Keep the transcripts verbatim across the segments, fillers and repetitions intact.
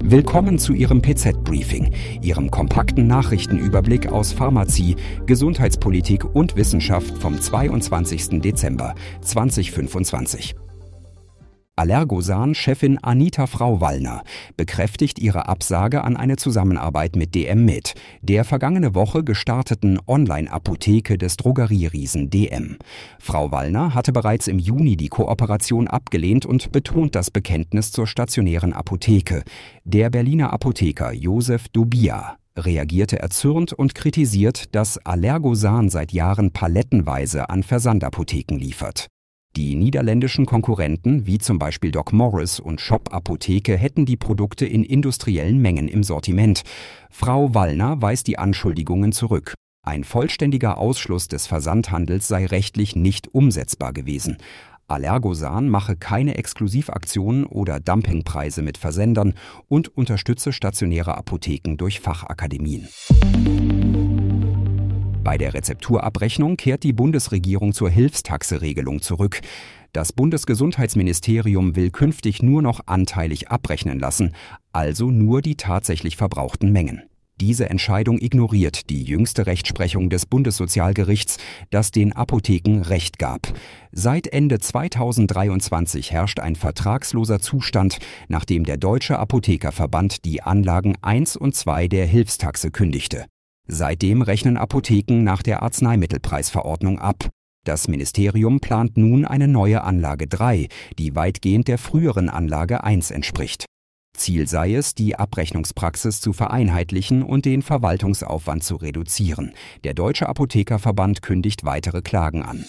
Willkommen zu Ihrem P Z-Briefing, Ihrem kompakten Nachrichtenüberblick aus Pharmazie, Gesundheitspolitik und Wissenschaft vom zweiundzwanzigsten Dezember zweitausendfünfundzwanzig. Allergosan-Chefin Anita Frauwallner bekräftigt ihre Absage an eine Zusammenarbeit mit D M Med, der vergangene Woche gestarteten Online-Apotheke des Drogerieriesen D M. Frauwallner hatte bereits im Juni die Kooperation abgelehnt und betont das Bekenntnis zur stationären Apotheke. Der Berliner Apotheker Josef Dobia reagierte erzürnt und kritisiert, dass Allergosan seit Jahren palettenweise an Versandapotheken liefert. Die niederländischen Konkurrenten, wie zum Beispiel Doc Morris und Shop Apotheke, hätten die Produkte in industriellen Mengen im Sortiment. Frau Wallner weist die Anschuldigungen zurück. Ein vollständiger Ausschluss des Versandhandels sei rechtlich nicht umsetzbar gewesen. Allergosan mache keine Exklusivaktionen oder Dumpingpreise mit Versendern und unterstütze stationäre Apotheken durch Fachakademien. Bei der Rezepturabrechnung kehrt die Bundesregierung zur Hilfstaxe-Regelung zurück. Das Bundesgesundheitsministerium will künftig nur noch anteilig abrechnen lassen, also nur die tatsächlich verbrauchten Mengen. Diese Entscheidung ignoriert die jüngste Rechtsprechung des Bundessozialgerichts, das den Apotheken Recht gab. Seit Ende zweitausenddreiundzwanzig herrscht ein vertragsloser Zustand, nachdem der Deutsche Apothekerverband die Anlagen eins und zwei der Hilfstaxe kündigte. Seitdem rechnen Apotheken nach der Arzneimittelpreisverordnung ab. Das Ministerium plant nun eine neue Anlage drei, die weitgehend der früheren Anlage eins entspricht. Ziel sei es, die Abrechnungspraxis zu vereinheitlichen und den Verwaltungsaufwand zu reduzieren. Der Deutsche Apothekerverband kündigt weitere Klagen an.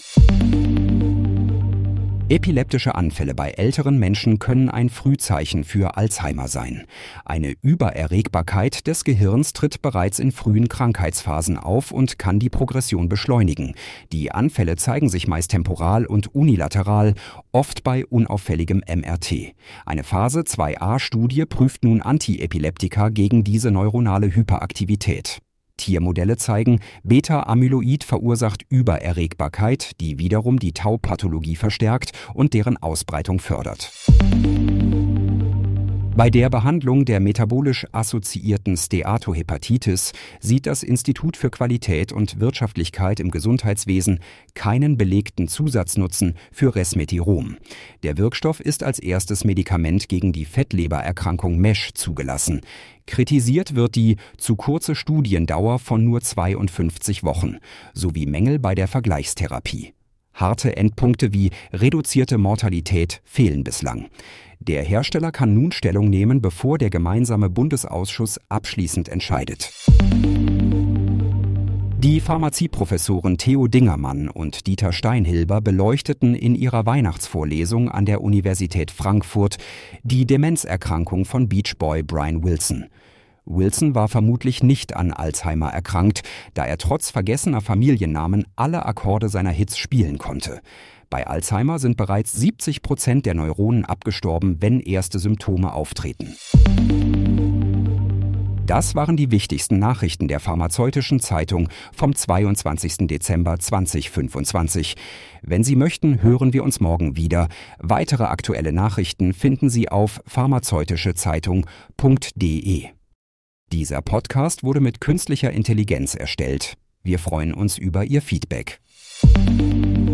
Epileptische Anfälle bei älteren Menschen können ein Frühzeichen für Alzheimer sein. Eine Übererregbarkeit des Gehirns tritt bereits in frühen Krankheitsphasen auf und kann die Progression beschleunigen. Die Anfälle zeigen sich meist temporal und unilateral, oft bei unauffälligem M R T. Eine Phase zwei a Studie prüft nun Antiepileptika gegen diese neuronale Hyperaktivität. Tiermodelle zeigen, Beta-Amyloid verursacht Übererregbarkeit, die wiederum die Tau-Pathologie verstärkt und deren Ausbreitung fördert. Bei der Behandlung der metabolisch assoziierten Steatohepatitis sieht das Institut für Qualität und Wirtschaftlichkeit im Gesundheitswesen keinen belegten Zusatznutzen für Resmetirom. Der Wirkstoff ist als erstes Medikament gegen die Fettlebererkrankung MESH zugelassen. Kritisiert wird die zu kurze Studiendauer von nur zweiundfünfzig Wochen sowie Mängel bei der Vergleichstherapie. Harte Endpunkte wie reduzierte Mortalität fehlen bislang. Der Hersteller kann nun Stellung nehmen, bevor der gemeinsame Bundesausschuss abschließend entscheidet. Die Pharmazieprofessoren Theo Dingermann und Dieter Steinhilber beleuchteten in ihrer Weihnachtsvorlesung an der Universität Frankfurt die Demenzerkrankung von Beach Boy Brian Wilson. Wilson war vermutlich nicht an Alzheimer erkrankt, da er trotz vergessener Familiennamen alle Akkorde seiner Hits spielen konnte. Bei Alzheimer sind bereits siebzig Prozent der Neuronen abgestorben, wenn erste Symptome auftreten. Das waren die wichtigsten Nachrichten der Pharmazeutischen Zeitung vom zweiundzwanzigsten Dezember zweitausendfünfundzwanzig. Wenn Sie möchten, hören wir uns morgen wieder. Weitere aktuelle Nachrichten finden Sie auf pharmazeutischezeitung punkt de. Dieser Podcast wurde mit künstlicher Intelligenz erstellt. Wir freuen uns über Ihr Feedback.